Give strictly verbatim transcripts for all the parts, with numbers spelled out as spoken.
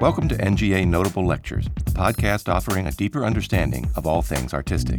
Welcome to N G A Notable Lectures, a podcast offering a deeper understanding of all things artistic.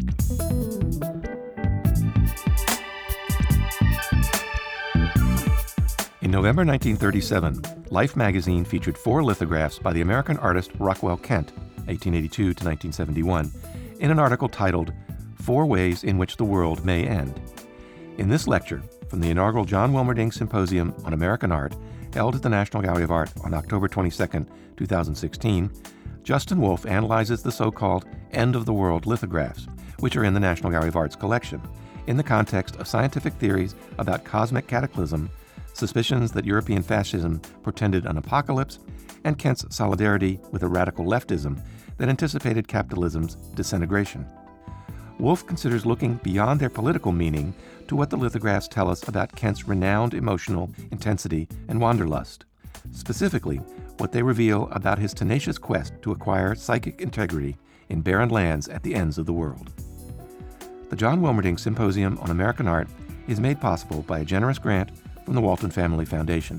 In November nineteen thirty-seven, Life magazine featured four lithographs by the American artist Rockwell Kent, eighteen eighty-two to nineteen seventy-one, in an article titled Four Ways in Which the World May End. In this lecture, from the inaugural John Wilmerding Symposium on American Art, held at the National Gallery of Art on October twenty-second, two thousand sixteen, Justin Wolfe analyzes the so-called end-of-the-world lithographs, which are in the National Gallery of Art's collection, in the context of scientific theories about cosmic cataclysm, suspicions that European fascism portended an apocalypse, and Kent's solidarity with a radical leftism that anticipated capitalism's disintegration. Wolfe considers looking beyond their political meaning to what the lithographs tell us about Kent's renowned emotional intensity and wanderlust, specifically what they reveal about his tenacious quest to acquire psychic integrity in barren lands at the ends of the world. The John Wilmerding Symposium on American Art is made possible by a generous grant from the Walton Family Foundation.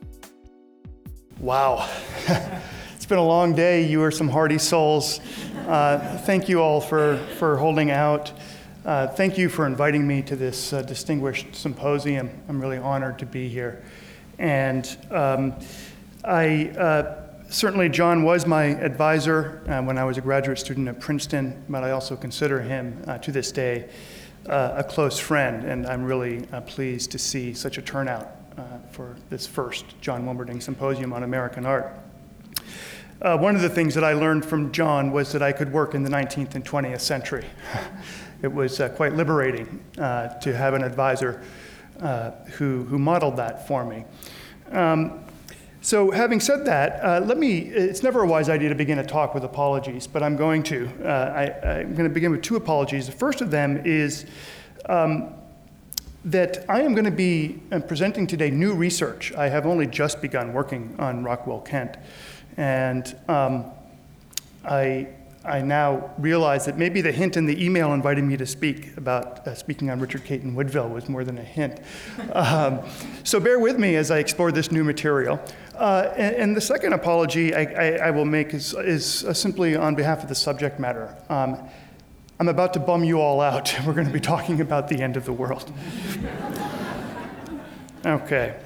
Wow. It's been a long day. You are some hardy souls. Uh, thank you all for, for holding out. Uh, thank you for inviting me to this uh, distinguished symposium. I'm really honored to be here. And um, I uh, certainly, John was my advisor uh, when I was a graduate student at Princeton, but I also consider him uh, to this day uh, a close friend, and I'm really uh, pleased to see such a turnout uh, for this first John Wilmerding Symposium on American Art. Uh, one of the things that I learned from John was that I could work in the nineteenth and twentieth century. It was uh, quite liberating uh, to have an advisor uh, who, who modeled that for me. Um, so having said that, uh, let me, it's never a wise idea to begin a talk with apologies, but I'm going to. Uh, I, I'm going to begin with two apologies. The first of them is um, that I am going to be uh, presenting today new research. I have only just begun working on Rockwell Kent. And um, I, I now realize that maybe the hint in the email inviting me to speak about uh, speaking on Richard Caton Woodville was more than a hint. Um, so bear with me as I explore this new material. Uh, and, and the second apology I, I, I will make is, is uh, simply on behalf of the subject matter. Um, I'm about to bum you all out. We're going to be talking about the end of the world. Okay.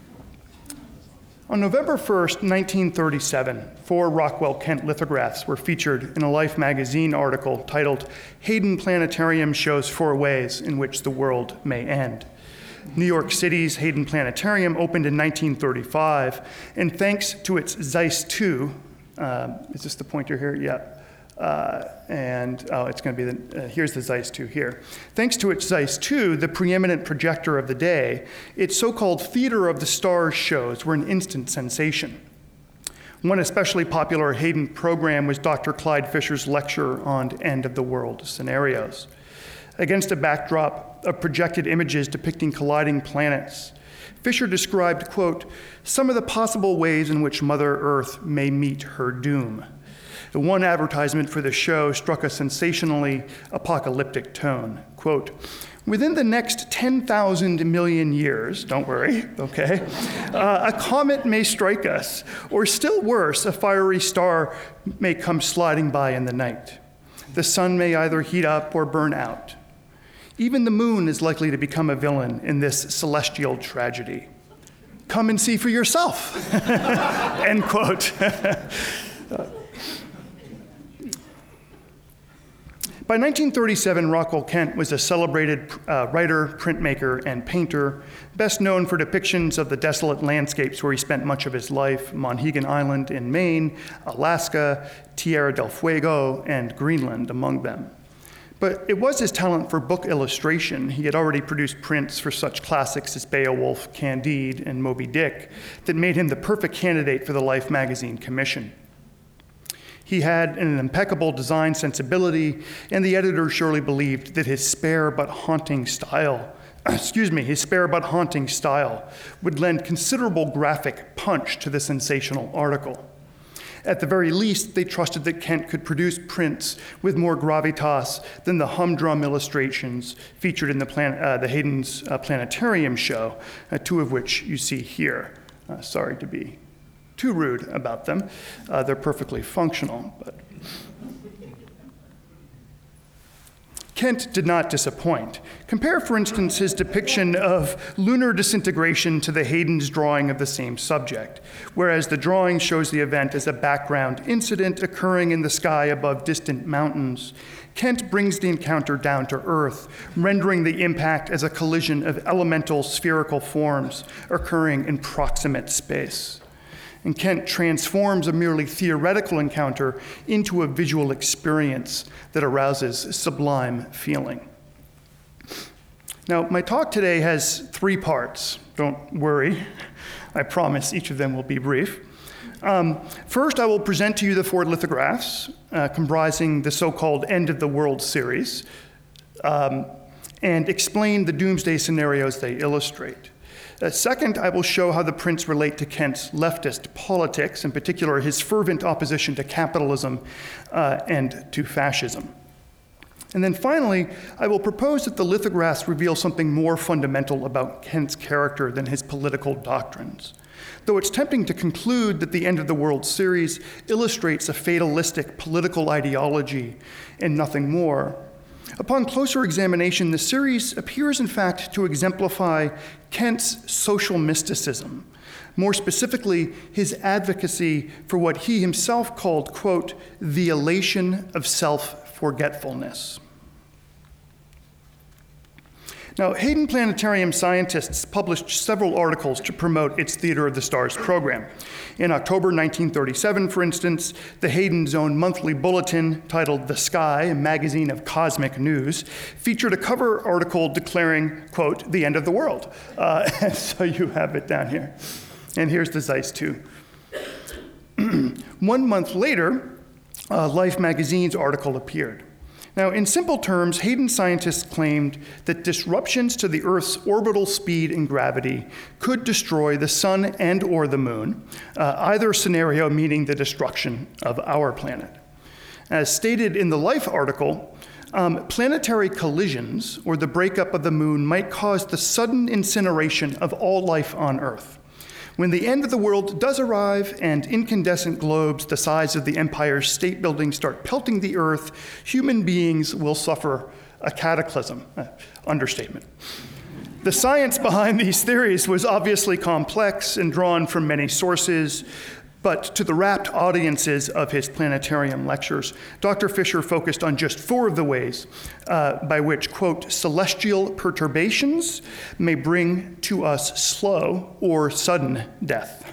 On November first, nineteen thirty-seven, four Rockwell Kent lithographs were featured in a Life magazine article titled Hayden Planetarium Shows Four Ways in Which the World May End. New York City's Hayden Planetarium opened in nineteen thirty-five, and thanks to its Zeiss two, uh, is this the pointer here? Yeah. Uh, and oh, it's going to be the, uh, here's the Zeiss two here. Thanks to its Zeiss two, the preeminent projector of the day, its so-called Theater of the Stars shows were an instant sensation. One especially popular Hayden program was Doctor Clyde Fisher's lecture on end-of-the-world scenarios. Against a backdrop of projected images depicting colliding planets, Fisher described, quote, some of the possible ways in which Mother Earth may meet her doom. The one advertisement for the show struck a sensationally apocalyptic tone. Quote, within the next ten thousand million years, don't worry, okay, uh, a comet may strike us, or still worse, a fiery star may come sliding by in the night. The sun may either heat up or burn out. Even the moon is likely to become a villain in this celestial tragedy. Come and see for yourself, end quote. By nineteen thirty-seven, Rockwell Kent was a celebrated uh, writer, printmaker, and painter, best known for depictions of the desolate landscapes where he spent much of his life, Monhegan Island in Maine, Alaska, Tierra del Fuego, and Greenland among them. But it was his talent for book illustration. He had already produced prints for such classics as Beowulf, Candide, and Moby Dick that made him the perfect candidate for the Life magazine commission. He had an impeccable design sensibility, and the editor surely believed that his spare but haunting style, excuse me, his spare but haunting style would lend considerable graphic punch to the sensational article. At the very least, they trusted that Kent could produce prints with more gravitas than the humdrum illustrations featured in the, plan, uh, the Hayden's uh, Planetarium show, uh, two of which you see here. Uh, sorry to be too rude about them. Uh, they're perfectly functional. But Kent did not disappoint. Compare, for instance, his depiction of lunar disintegration to the Haydn's drawing of the same subject, whereas the drawing shows the event as a background incident occurring in the sky above distant mountains. Kent brings the encounter down to earth, rendering the impact as a collision of elemental spherical forms occurring in proximate space. And Kent transforms a merely theoretical encounter into a visual experience that arouses sublime feeling. Now, my talk today has three parts. Don't worry. I promise each of them will be brief. Um, first, I will present to you the four lithographs uh, comprising the so-called End of the World series um, and explain the doomsday scenarios they illustrate. Uh, second, I will show how the prints relate to Kent's leftist politics, in particular his fervent opposition to capitalism uh, and to fascism. And then finally, I will propose that the lithographs reveal something more fundamental about Kent's character than his political doctrines. Though it's tempting to conclude that the End of the World series illustrates a fatalistic political ideology and nothing more, upon closer examination, the series appears in fact to exemplify Kent's social mysticism, more specifically his advocacy for what he himself called, quote, the elation of self-forgetfulness. Now, Hayden Planetarium scientists published several articles to promote its Theater of the Stars program. In October nineteen thirty-seven, for instance, the Hayden's own monthly bulletin, titled The Sky, a magazine of cosmic news, featured a cover article declaring, quote, the end of the world. Uh, and so you have it down here. And here's the Zeiss two. One month later, uh, Life magazine's article appeared. Now, in simple terms, Hayden scientists claimed that disruptions to the Earth's orbital speed and gravity could destroy the sun and or the moon, uh, either scenario meaning the destruction of our planet. As stated in the Life article, um, planetary collisions, or the breakup of the moon, might cause the sudden incineration of all life on Earth. When the end of the world does arrive and incandescent globes the size of the Empire State Building start pelting the Earth, human beings will suffer a cataclysm. Uh, understatement. The science behind these theories was obviously complex and drawn from many sources, but to the rapt audiences of his planetarium lectures, Doctor Fisher focused on just four of the ways uh, by which, quote, celestial perturbations may bring to us slow or sudden death.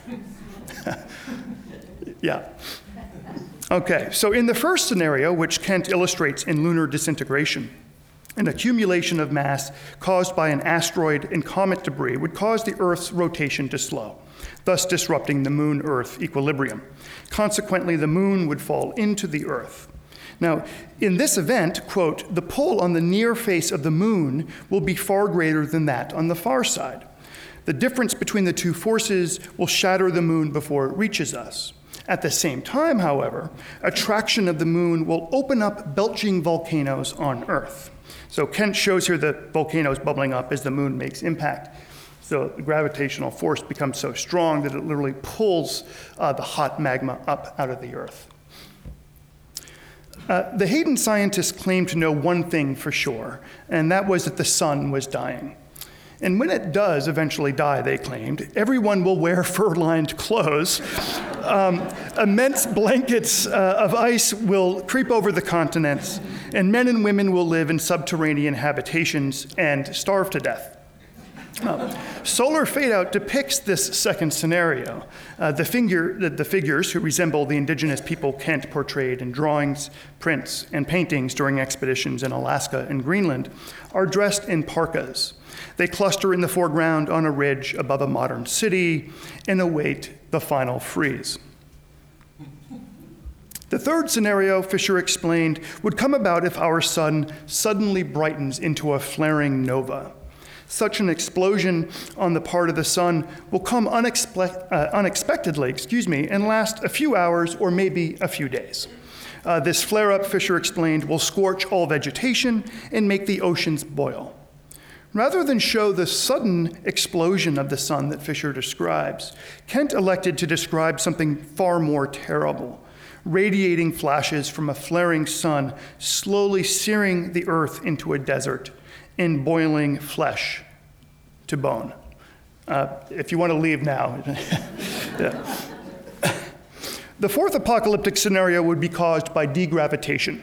Yeah. Okay, so in the first scenario, which Kent illustrates in Lunar Disintegration, an accumulation of mass caused by an asteroid and comet debris would cause the Earth's rotation to slow, thus disrupting the Moon-Earth equilibrium. Consequently, the moon would fall into the Earth. Now, in this event, quote, the pull on the near face of the moon will be far greater than that on the far side. The difference between the two forces will shatter the moon before it reaches us. At the same time, however, attraction of the moon will open up belching volcanoes on Earth. So Kent shows here the volcanoes bubbling up as the moon makes impact. So the gravitational force becomes so strong that it literally pulls uh, the hot magma up out of the Earth. Uh, the Hayden scientists claimed to know one thing for sure, and that was that the sun was dying. And when it does eventually die, they claimed, everyone will wear fur-lined clothes. Um, immense blankets uh, of ice will creep over the continents, and men and women will live in subterranean habitations and starve to death. Uh, Solar Fade-Out depicts this second scenario. Uh, the, figure, the, the figures who resemble the indigenous people Kent portrayed in drawings, prints, and paintings during expeditions in Alaska and Greenland are dressed in parkas. They cluster in the foreground on a ridge above a modern city and await the final freeze. The third scenario, Fisher explained, would come about if our sun suddenly brightens into a flaring nova. Such an explosion on the part of the sun will come unexpe- uh, unexpectedly, excuse me, and last a few hours or maybe a few days. Uh, this flare-up, Fisher explained, will scorch all vegetation and make the oceans boil. Rather than show the sudden explosion of the sun that Fisher describes, Kent elected to describe something far more terrible, radiating flashes from a flaring sun slowly searing the earth into a desert and boiling flesh to bone. Uh, if you want to leave now. Yeah. The fourth apocalyptic scenario would be caused by degravitation.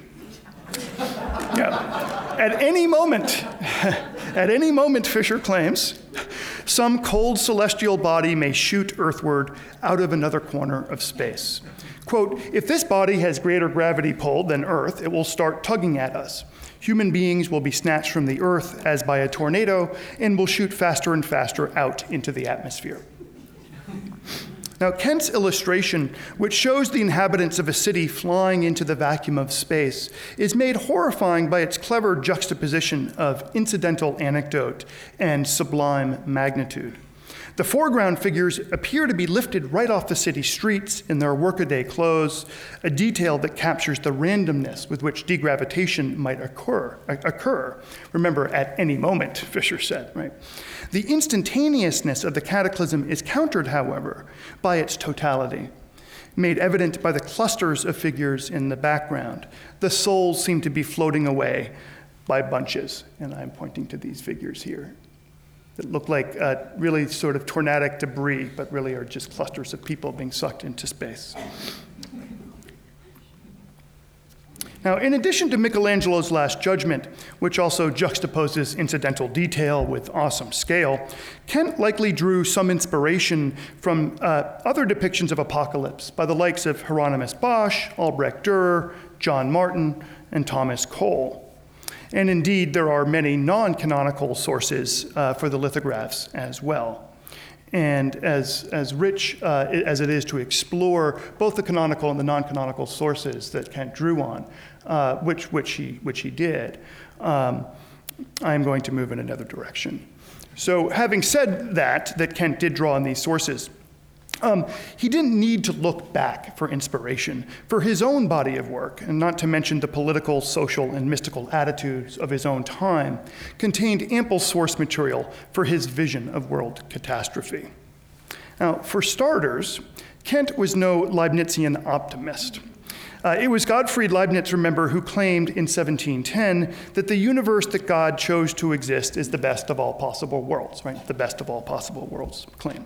Yeah. At any moment, at any moment, Fisher claims, some cold celestial body may shoot earthward out of another corner of space. Quote, if this body has greater gravity pull than Earth, it will start tugging at us. Human beings will be snatched from the Earth as by a tornado and will shoot faster and faster out into the atmosphere. Now, Kent's illustration, which shows the inhabitants of a city flying into the vacuum of space, is made horrifying by its clever juxtaposition of incidental anecdote and sublime magnitude. The foreground figures appear to be lifted right off the city streets in their workaday clothes, a detail that captures the randomness with which degravitation might occur. occur. Remember, at any moment, Fisher said, right? The instantaneousness of the cataclysm is countered, however, by its totality, made evident by the clusters of figures in the background. The souls seem to be floating away by bunches, and I'm pointing to these figures here that look like uh, really sort of tornadic debris, but really are just clusters of people being sucked into space. Now, in addition to Michelangelo's Last Judgment, which also juxtaposes incidental detail with awesome scale, Kent likely drew some inspiration from uh, other depictions of apocalypse by the likes of Hieronymus Bosch, Albrecht Dürer, John Martin, and Thomas Cole. And indeed, there are many non-canonical sources uh, for the lithographs as well. And as, as rich uh, as it is to explore both the canonical and the non-canonical sources that Kent drew on, uh, which, which, he, which he did, um, I'm going to move in another direction. So having said that, that Kent did draw on these sources, Um, he didn't need to look back for inspiration, for his own body of work, and not to mention the political, social, and mystical attitudes of his own time, contained ample source material for his vision of world catastrophe. Now, for starters, Kent was no Leibnizian optimist. Uh, it was Gottfried Leibniz, remember, who claimed in seventeen ten that the universe that God chose to exist is the best of all possible worlds, right? The best of all possible worlds claim.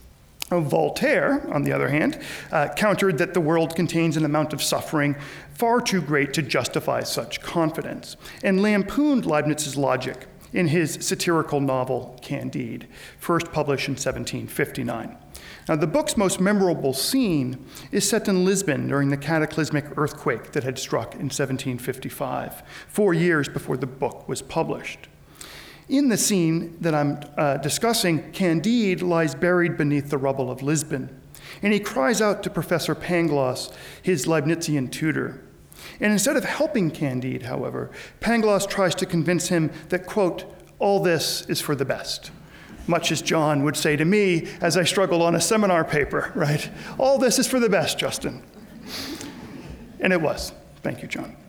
Voltaire, on the other hand, uh, countered that the world contains an amount of suffering far too great to justify such confidence, and lampooned Leibniz's logic in his satirical novel, Candide, first published in seventeen fifty-nine. Now, the book's most memorable scene is set in Lisbon during the cataclysmic earthquake that had struck in seventeen fifty-five, four years before the book was published. In the scene that I'm uh, discussing, Candide lies buried beneath the rubble of Lisbon, and he cries out to Professor Pangloss, his Leibnizian tutor. And instead of helping Candide, however, Pangloss tries to convince him that, quote, all this is for the best, much as John would say to me as I struggle on a seminar paper, right? All this is for the best, Justin. And it was. Thank you, John.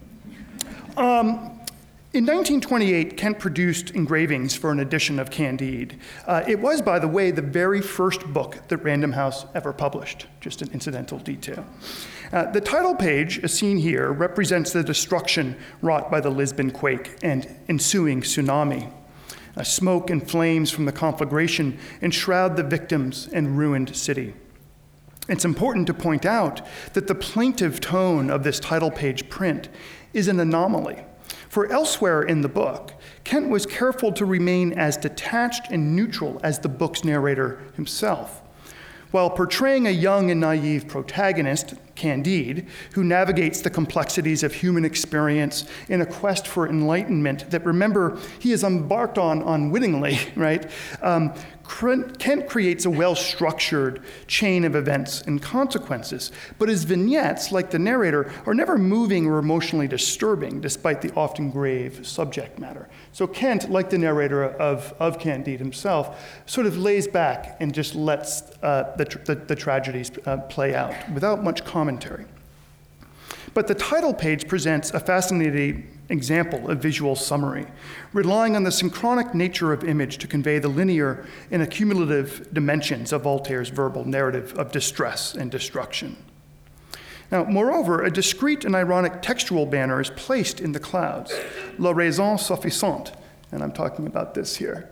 Um, In nineteen twenty-eight, Kent produced engravings for an edition of Candide. Uh, it was, by the way, the very first book that Random House ever published, just an incidental detail. Uh, the title page, as seen here, represents the destruction wrought by the Lisbon quake and ensuing tsunami. Uh, smoke and flames from the conflagration enshroud the victims and ruined city. It's important to point out that the plaintive tone of this title page print is an anomaly. For elsewhere in the book, Kent was careful to remain as detached and neutral as the book's narrator himself. While portraying a young and naive protagonist, Candide, who navigates the complexities of human experience in a quest for enlightenment that, remember, he is embarked on unwittingly, right? Um, Kent creates a well-structured chain of events and consequences, but his vignettes, like the narrator, are never moving or emotionally disturbing, despite the often grave subject matter. So Kent, like the narrator of, of Candide himself, sort of lays back and just lets uh, the, the, the tragedies uh, play out without much commentary. But the title page presents a fascinating example of visual summary, relying on the synchronic nature of image to convey the linear and accumulative dimensions of Voltaire's verbal narrative of distress and destruction. Now, moreover, a discrete and ironic textual banner is placed in the clouds, la raison suffisante, and I'm talking about this here.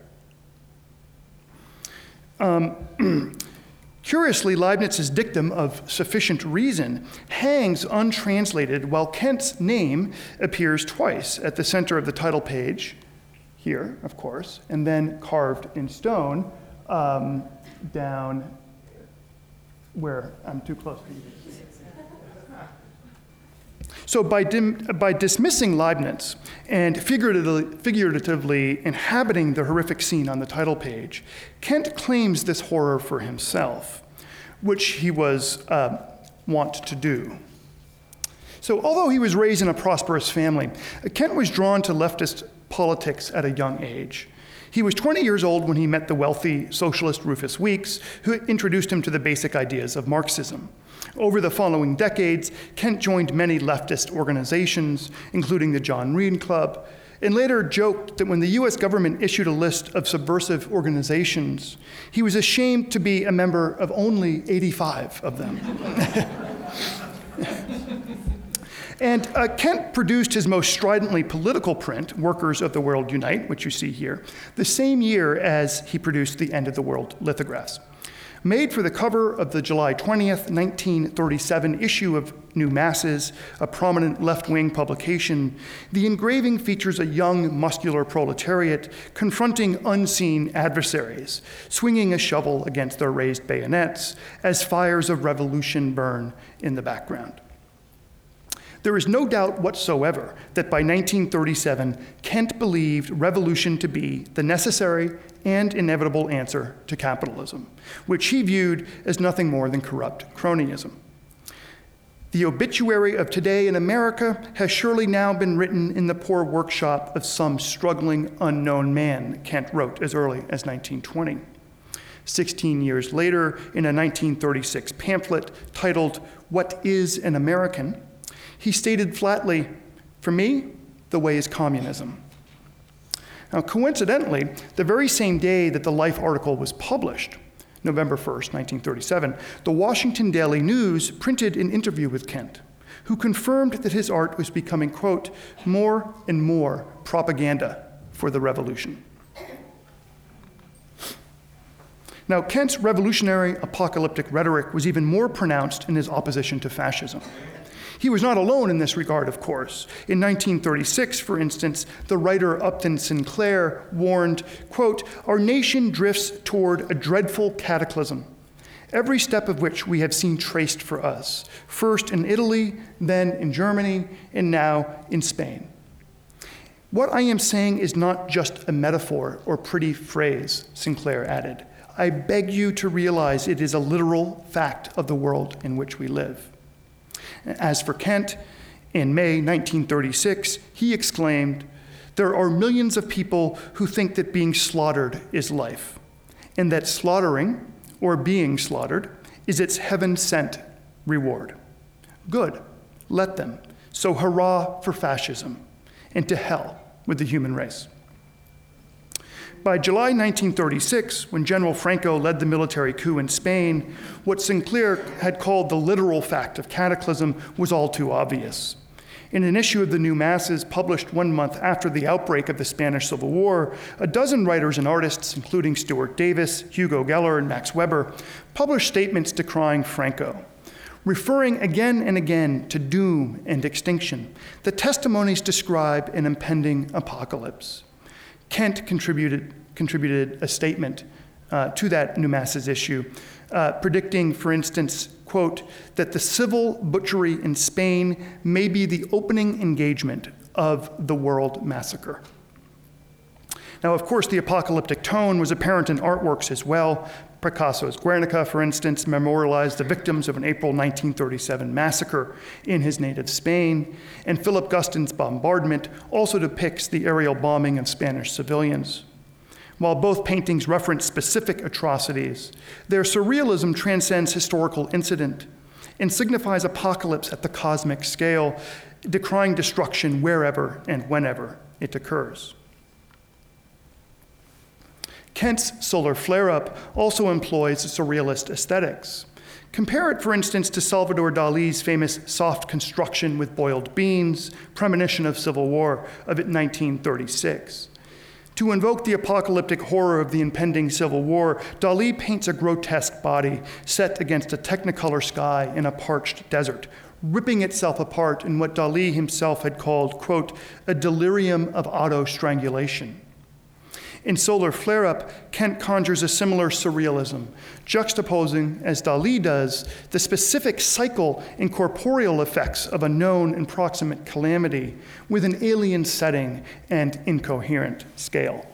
Um, Curiously, Leibniz's dictum of sufficient reason hangs untranslated while Kant's name appears twice at the center of the title page, here, of course, and then carved in stone um, down where I'm too close to you. So by, dim, by dismissing Leibniz and figuratively, figuratively inhabiting the horrific scene on the title page, Kant claims this horror for himself, which he was uh, wont to do. So although he was raised in a prosperous family, Kant was drawn to leftist politics at a young age. He was twenty years old when he met the wealthy socialist Rufus Weeks, who introduced him to the basic ideas of Marxism. Over the following decades, Kant joined many leftist organizations, including the John Reed Club, and later joked that when the U S government issued a list of subversive organizations, he was ashamed to be a member of only eighty-five of them. And uh, Kant produced his most stridently political print, Workers of the World Unite, which you see here, the same year as he produced the End of the World lithographs. Made for the cover of the July twentieth, nineteen thirty-seven issue of New Masses, a prominent left-wing publication, the engraving features a young, muscular proletariat confronting unseen adversaries, swinging a shovel against their raised bayonets as fires of revolution burn in the background. There is no doubt whatsoever that by nineteen thirty-seven, Kant believed revolution to be the necessary and inevitable answer to capitalism, which he viewed as nothing more than corrupt cronyism. The obituary of today in America has surely now been written in the poor workshop of some struggling unknown man, Kant wrote as early as nineteen twenty. Sixteen years later, in a nineteen thirty-six pamphlet titled, "What is an American?" he stated flatly, "For me, the way is communism." Now, coincidentally, the very same day that the Life article was published, November first, nineteen thirty-seven, the Washington Daily News printed an interview with Kant, who confirmed that his art was becoming, quote, more and more propaganda for the revolution. Now, Kant's revolutionary apocalyptic rhetoric was even more pronounced in his opposition to fascism. He was not alone in this regard, of course. In nineteen thirty-six, for instance, the writer Upton Sinclair warned, quote, "Our nation drifts toward a dreadful cataclysm, every step of which we have seen traced for us, first in Italy, then in Germany, and now in Spain." What I am saying is not just a metaphor or pretty phrase, Sinclair added. I beg you to realize it is a literal fact of the world in which we live. As for Kant, in May nineteen thirty-six, he exclaimed, "There are millions of people who think that being slaughtered is life, and that slaughtering, or being slaughtered, is its heaven-sent reward. Good, let them. So hurrah for fascism, and to hell with the human race." By July nineteen thirty-six, when General Franco led the military coup in Spain, what Sinclair had called the literal fact of cataclysm was all too obvious. In an issue of the New Masses published one month after the outbreak of the Spanish Civil War, a dozen writers and artists, including Stuart Davis, Hugo Geller, and Max Weber, published statements decrying Franco. Referring again and again to doom and extinction, the testimonies describe an impending apocalypse. Kant contributed, contributed a statement uh, to that New Masses issue, uh, predicting, for instance, quote, that the civil butchery in Spain may be the opening engagement of the world massacre. Now, of course, the apocalyptic tone was apparent in artworks as well. Picasso's Guernica, for instance, memorialized the victims of an April nineteen thirty-seven massacre in his native Spain, and Philip Guston's Bombardment also depicts the aerial bombing of Spanish civilians. While both paintings reference specific atrocities, their surrealism transcends historical incident and signifies apocalypse at the cosmic scale, decrying destruction wherever and whenever it occurs. Kent's solar flare-up also employs surrealist aesthetics. Compare it, for instance, to Salvador Dali's famous soft construction with boiled beans, premonition of civil war of nineteen thirty-six. To invoke the apocalyptic horror of the impending civil war, Dali paints a grotesque body set against a technicolor sky in a parched desert, ripping itself apart in what Dali himself had called, quote, a delirium of auto-strangulation. In Solar Flare-Up, Kent conjures a similar surrealism, juxtaposing, as Dali does, the specific cycle and corporeal effects of a known and proximate calamity with an alien setting and incoherent scale.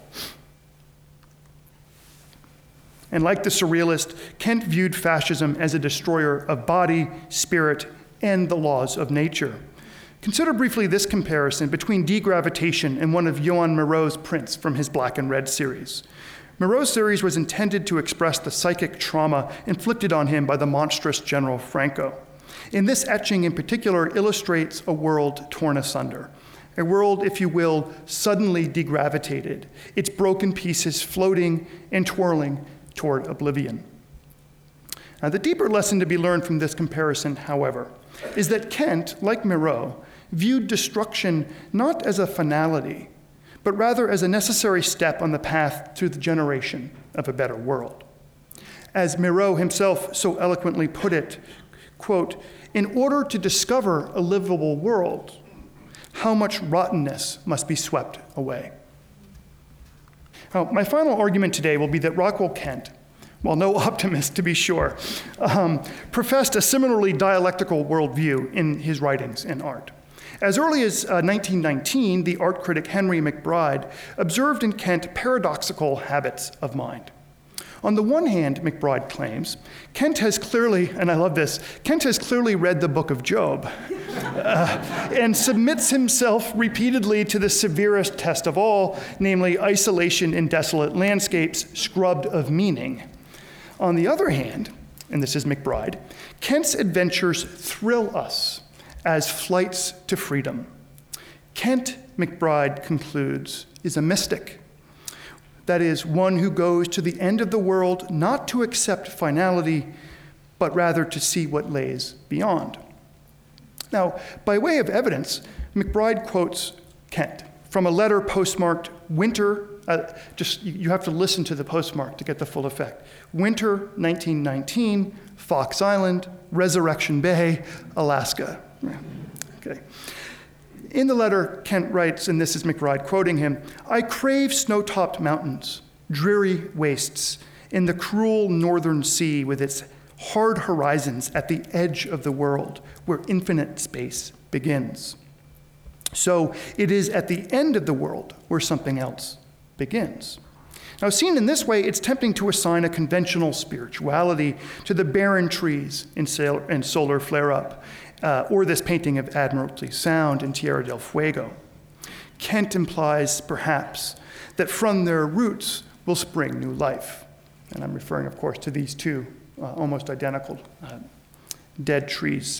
And like the surrealist, Kent viewed fascism as a destroyer of body, spirit, and the laws of nature. Consider briefly this comparison between degravitation and one of Johan Mirau's prints from his Black and Red series. Mirau's series was intended to express the psychic trauma inflicted on him by the monstrous General Franco. In this etching in particular illustrates a world torn asunder, a world, if you will, suddenly degravitated, its broken pieces floating and twirling toward oblivion. Now, the deeper lesson to be learned from this comparison, however, is that Kent, like Mirau, viewed destruction not as a finality, but rather as a necessary step on the path to the generation of a better world. As Mirau himself so eloquently put it, quote, in order to discover a livable world, how much rottenness must be swept away. Now, my final argument today will be that Rockwell Kent, while no optimist to be sure, um, professed a similarly dialectical worldview in his writings and art. As early as uh, nineteen nineteen, the art critic Henry McBride observed in Kent paradoxical habits of mind. On the one hand, McBride claims, Kent has clearly, and I love this, Kent has clearly read the book of Job uh, and submits himself repeatedly to the severest test of all, namely isolation in desolate landscapes scrubbed of meaning. On the other hand, and this is McBride, Kent's adventures thrill us as flights to freedom. Kent, McBride concludes, is a mystic. That is, one who goes to the end of the world not to accept finality, but rather to see what lays beyond. Now, by way of evidence, McBride quotes Kent from a letter postmarked Winter, uh, just you have to listen to the postmark to get the full effect. Winter nineteen nineteen, Fox Island, Resurrection Bay, Alaska. Okay. In the letter, Kent writes, and this is McBride quoting him, I crave snow-topped mountains, dreary wastes, in the cruel northern sea with its hard horizons at the edge of the world where infinite space begins. So it is at the end of the world where something else begins. Now, seen in this way, it's tempting to assign a conventional spirituality to the barren trees in Solar Flare-Up, Uh, or this painting of Admiralty Sound in Tierra del Fuego. Kent implies, perhaps, that from their roots will spring new life. And I'm referring, of course, to these two uh, almost identical uh, dead trees.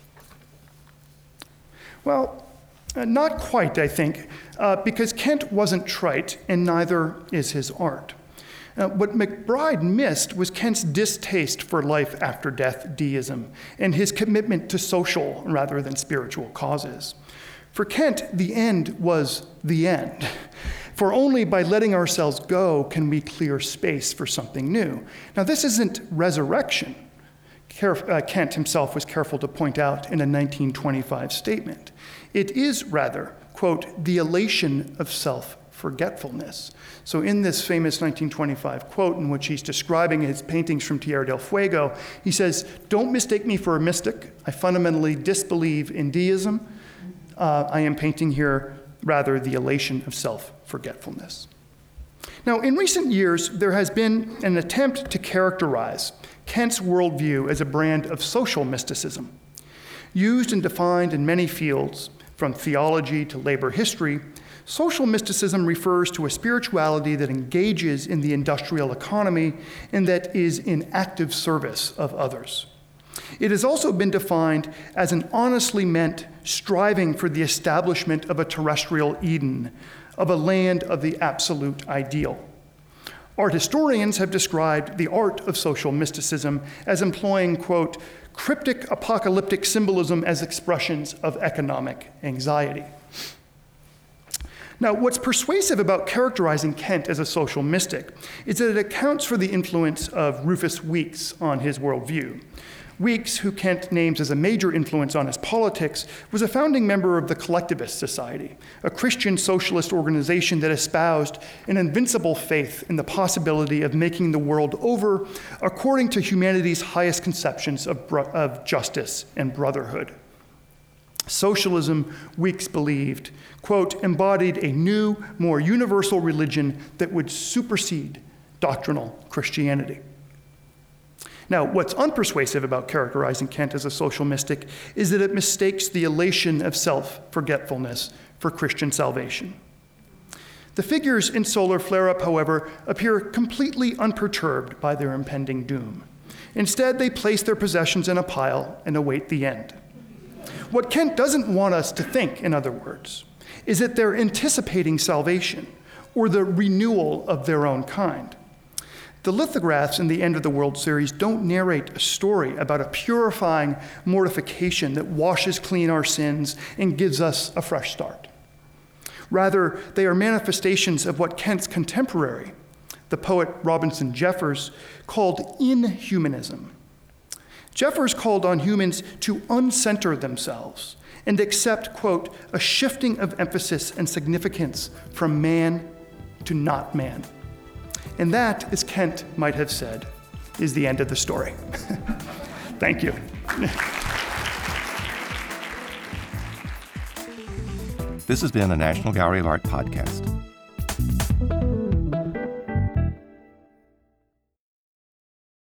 Well, uh, not quite, I think, uh, because Kent wasn't trite, and neither is his art. Uh, what McBride missed was Kent's distaste for life after death deism and his commitment to social rather than spiritual causes. For Kent, the end was the end. For only by letting ourselves go can we clear space for something new. Now, this isn't resurrection. Care- uh, Kent himself was careful to point out in a nineteen twenty-five statement. It is rather, quote, the elation of self-forgetfulness. So in this famous nineteen twenty-five quote in which he's describing his paintings from Tierra del Fuego, he says, don't mistake me for a mystic. I fundamentally disbelieve in deism. Uh, I am painting here rather the elation of self-forgetfulness. Now, in recent years, there has been an attempt to characterize Kent's worldview as a brand of social mysticism. Used and defined in many fields, from theology to labor history, social mysticism refers to a spirituality that engages in the industrial economy and that is in active service of others. It has also been defined as an honestly meant striving for the establishment of a terrestrial Eden, of a land of the absolute ideal. Art historians have described the art of social mysticism as employing, quote, cryptic apocalyptic symbolism as expressions of economic anxiety. Now, what's persuasive about characterizing Kent as a social mystic is that it accounts for the influence of Rufus Weeks on his worldview. Weeks, who Kent names as a major influence on his politics, was a founding member of the Collectivist Society, a Christian socialist organization that espoused an invincible faith in the possibility of making the world over according to humanity's highest conceptions of, bro- of justice and brotherhood. Socialism, Weeks believed, quote, embodied a new, more universal religion that would supersede doctrinal Christianity. Now, what's unpersuasive about characterizing Kent as a social mystic is that it mistakes the elation of self-forgetfulness for Christian salvation. The figures in Solar Flare-Up, however, appear completely unperturbed by their impending doom. Instead, they place their possessions in a pile and await the end. What Kent doesn't want us to think, in other words, is that they're anticipating salvation or the renewal of their own kind. The lithographs in the End of the World series don't narrate a story about a purifying mortification that washes clean our sins and gives us a fresh start. Rather, they are manifestations of what Kent's contemporary, the poet Robinson Jeffers, called inhumanism. Jeffers called on humans to uncenter themselves and accept, quote, a shifting of emphasis and significance from man to not man. And that, as Kent might have said, is the end of the story. Thank you. This has been a National Gallery of Art podcast.